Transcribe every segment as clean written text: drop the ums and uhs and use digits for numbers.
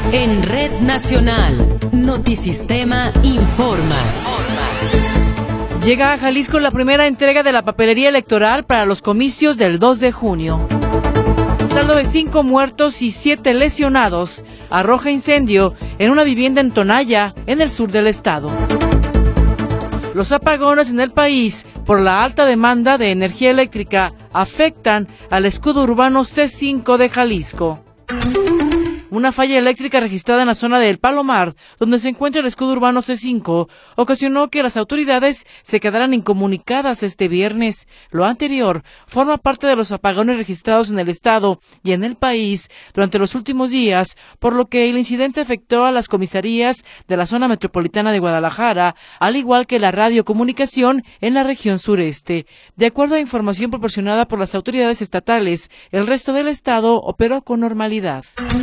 En Red Nacional, Notisistema informa. Llega a Jalisco la primera entrega de la papelería electoral para los comicios del 2 de junio. Saldo de 5 muertos y 7 lesionados. Arroja incendio en una vivienda en Tonaya, en el sur del estado. Los apagones en el país por la alta demanda de energía eléctrica afectan al escudo urbano C5 de Jalisco. Una falla eléctrica registrada en la zona de El Palomar, donde se encuentra el escudo urbano C5, ocasionó que las autoridades se quedaran incomunicadas este viernes. Lo anterior forma parte de los apagones registrados en el estado y en el país durante los últimos días, por lo que el incidente afectó a las comisarías de la zona metropolitana de Guadalajara, al igual que la radiocomunicación en la región sureste. De acuerdo a información proporcionada por las autoridades estatales, el resto del estado operó con normalidad.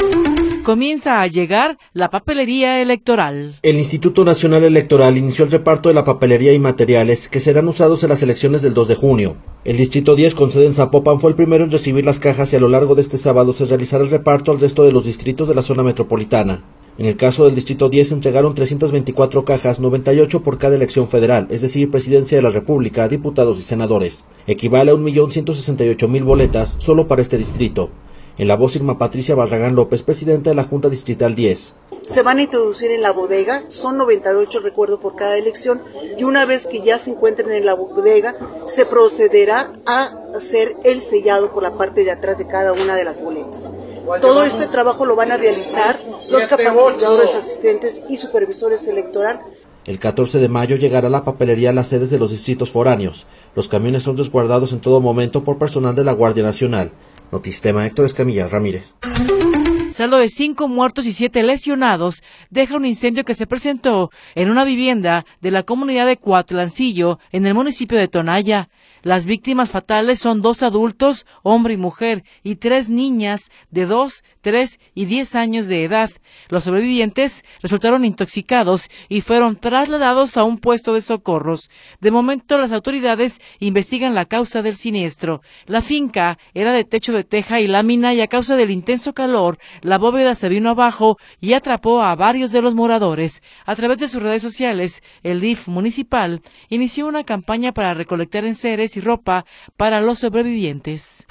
Comienza a llegar la papelería electoral. El Instituto Nacional Electoral inició el reparto de la papelería y materiales que serán usados en las elecciones del 2 de junio. El Distrito 10, con sede en Zapopan, fue el primero en recibir las cajas y a lo largo de este sábado se realizará el reparto al resto de los distritos de la zona metropolitana. En el caso del Distrito 10 se entregaron 324 cajas, 98 por cada elección federal, es decir, Presidencia de la República, diputados y senadores. Equivale a 1.168.000 boletas solo para este distrito. En la voz Irma Patricia Barragán López, presidenta de la Junta Distrital 10. Se van a introducir en la bodega, son 98, recuerdo, por cada elección, y una vez que ya se encuentren en la bodega, se procederá a hacer el sellado por la parte de atrás de cada una de las boletas. Todo este trabajo lo van a realizar los capacitadores, asistentes y supervisores electorales. El 14 de mayo llegará la papelería a las sedes de los distritos foráneos. Los camiones son resguardados en todo momento por personal de la Guardia Nacional. Notisistema, Héctor Escamilla Ramírez. Saldo de 5 muertos y 7 lesionados deja un incendio que se presentó en una vivienda de la comunidad de Cuatlancillo, en el municipio de Tonaya. Las víctimas fatales son 2 adultos, hombre y mujer, y 3 niñas de 2, 3 y 10 años de edad. Los sobrevivientes resultaron intoxicados y fueron trasladados a un puesto de socorros. De momento, las autoridades investigan la causa del siniestro. La finca era de techo de teja y lámina y a causa del intenso calor, la bóveda se vino abajo y atrapó a varios de los moradores. A través de sus redes sociales, el DIF municipal inició una campaña para recolectar enseres y ropa para los sobrevivientes.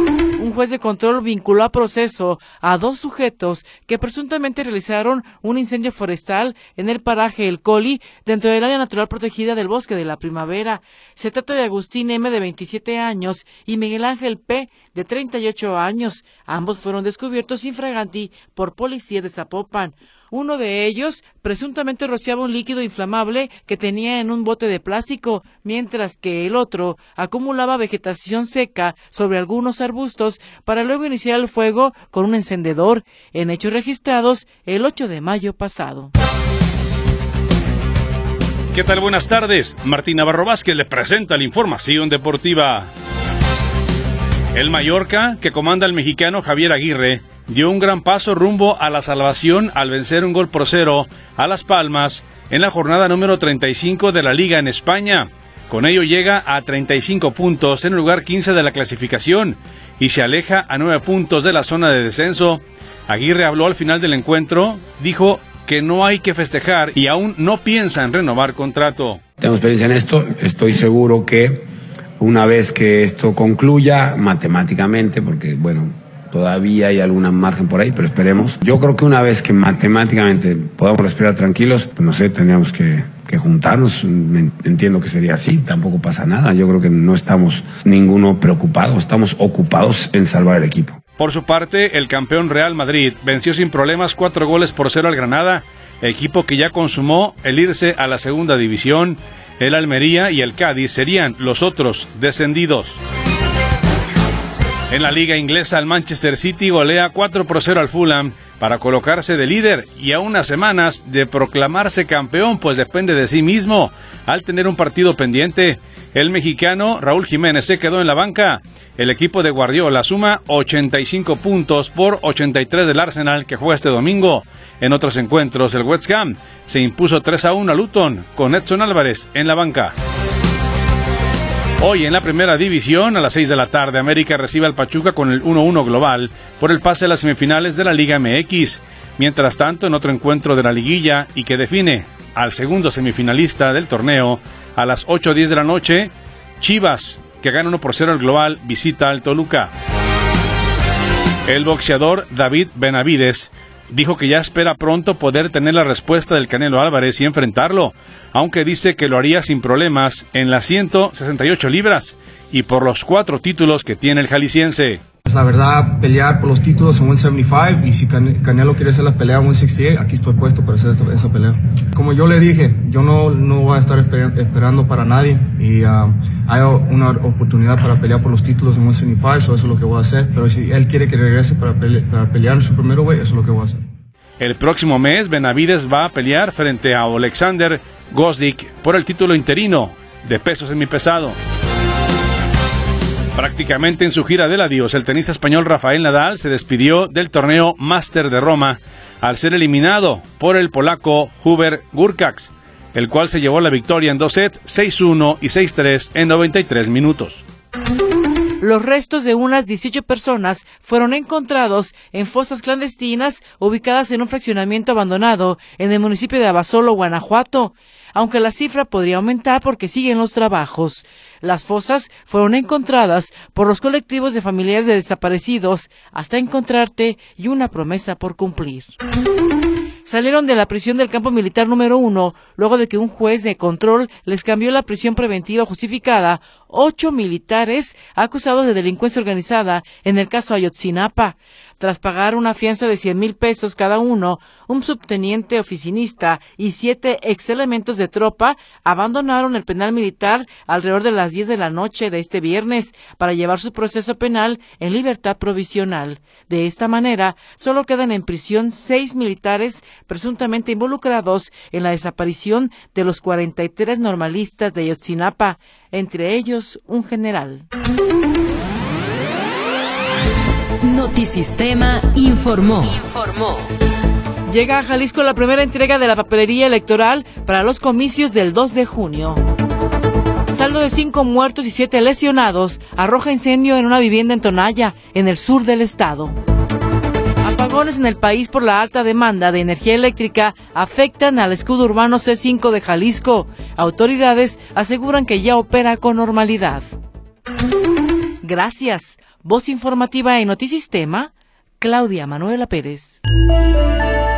Un juez de control vinculó a proceso a 2 sujetos que presuntamente realizaron un incendio forestal en el paraje El Coli, dentro del área natural protegida del Bosque de la Primavera. Se trata de Agustín M., de 27 años, y Miguel Ángel P., de 38 años. Ambos fueron descubiertos infraganti por policía de Zapopan. Uno de ellos presuntamente rociaba un líquido inflamable que tenía en un bote de plástico, mientras que el otro acumulaba vegetación seca sobre algunos arbustos para luego iniciar el fuego con un encendedor, en hechos registrados el 8 de mayo pasado. ¿Qué tal? Buenas tardes. Martín Navarro Vázquez le presenta la información deportiva. El Mallorca, que comanda el mexicano Javier Aguirre, dio un gran paso rumbo a la salvación al vencer 1-0 a Las Palmas en la jornada número 35 de la Liga en España. Con ello llega a 35 puntos en el lugar 15 de la clasificación y se aleja a 9 puntos de la zona de descenso. Aguirre habló al final del encuentro, dijo que no hay que festejar y aún no piensa en renovar contrato. Tengo experiencia en esto, estoy seguro que una vez que esto concluya matemáticamente, porque bueno, todavía hay algún margen por ahí, pero esperemos. Yo creo que una vez que matemáticamente podamos respirar tranquilos, pues no sé, tendríamos que juntarnos. Entiendo que sería así, tampoco pasa nada. Yo creo que no estamos ninguno preocupado, estamos ocupados en salvar el equipo. Por su parte, el campeón Real Madrid venció sin problemas 4-0 al Granada, equipo que ya consumó el irse a la segunda división. El Almería y el Cádiz serían los otros descendidos. En la liga inglesa, el Manchester City golea 4-0 al Fulham para colocarse de líder y a unas semanas de proclamarse campeón, pues depende de sí mismo. Al tener un partido pendiente, el mexicano Raúl Jiménez se quedó en la banca. El equipo de Guardiola suma 85 puntos por 83 del Arsenal, que juega este domingo. En otros encuentros, el West Ham se impuso 3-1 a Luton, con Edson Álvarez en la banca. Hoy en la primera división, a las 6 de la tarde, América recibe al Pachuca con el 1-1 global por el pase a las semifinales de la Liga MX. Mientras tanto, en otro encuentro de la liguilla y que define al segundo semifinalista del torneo, a las 8:10 de la noche, Chivas, que gana 1-0 el global, visita al Toluca. El boxeador David Benavides dijo que ya espera pronto poder tener la respuesta del Canelo Álvarez y enfrentarlo, aunque dice que lo haría sin problemas en las 168 libras y por los 4 títulos que tiene el jalisciense. La verdad, pelear por los títulos en 175 y si Canelo quiere hacer la pelea en 168, aquí estoy puesto para hacer esa pelea. Como yo le dije, yo no voy a estar esperando para nadie y hay una oportunidad para pelear por los títulos en 175, eso es lo que voy a hacer. Pero si él quiere que regrese para pelear en su primero weight, eso es lo que voy a hacer. El próximo mes, Benavides va a pelear frente a Alexander Gvozdyk por el título interino de peso semipesado. Prácticamente en su gira del adiós, el tenista español Rafael Nadal se despidió del torneo Master de Roma al ser eliminado por el polaco Hubert Hurkacz, el cual se llevó la victoria en 2 sets, 6-1 y 6-3 en 93 minutos. Los restos de unas 18 personas fueron encontrados en fosas clandestinas ubicadas en un fraccionamiento abandonado en el municipio de Abasolo, Guanajuato, aunque la cifra podría aumentar porque siguen los trabajos. Las fosas fueron encontradas por los colectivos de familiares de desaparecidos Hasta Encontrarte y Una Promesa por Cumplir. Salieron de la prisión del campo militar número 1 luego de que un juez de control les cambió la prisión preventiva justificada 8 militares acusados de delincuencia organizada en el caso Ayotzinapa. Tras pagar una fianza de 100,000 pesos cada uno, un subteniente oficinista y 7 exelementos de tropa abandonaron el penal militar alrededor de las 10 de la noche de este viernes para llevar su proceso penal en libertad provisional. De esta manera, solo quedan en prisión 6 militares presuntamente involucrados en la desaparición de los 43 normalistas de Ayotzinapa, entre ellos un general. Notisistema informó. Llega a Jalisco la primera entrega de la papelería electoral para los comicios del 2 de junio. Saldo de 5 muertos y 7 lesionados arroja incendio en una vivienda en Tonaya, en el sur del estado. Apagones en el país por la alta demanda de energía eléctrica afectan al escudo urbano C5 de Jalisco. Autoridades aseguran que ya opera con normalidad. Gracias. Voz informativa en Notisistema, Claudia Manuela Pérez.